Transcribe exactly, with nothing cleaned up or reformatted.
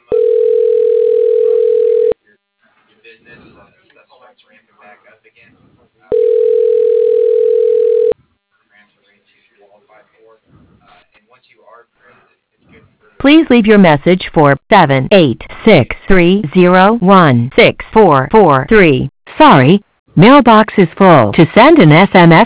Please leave your message for seven eight six three zero one six four four three. Sorry, mailbox is full. To send an S M S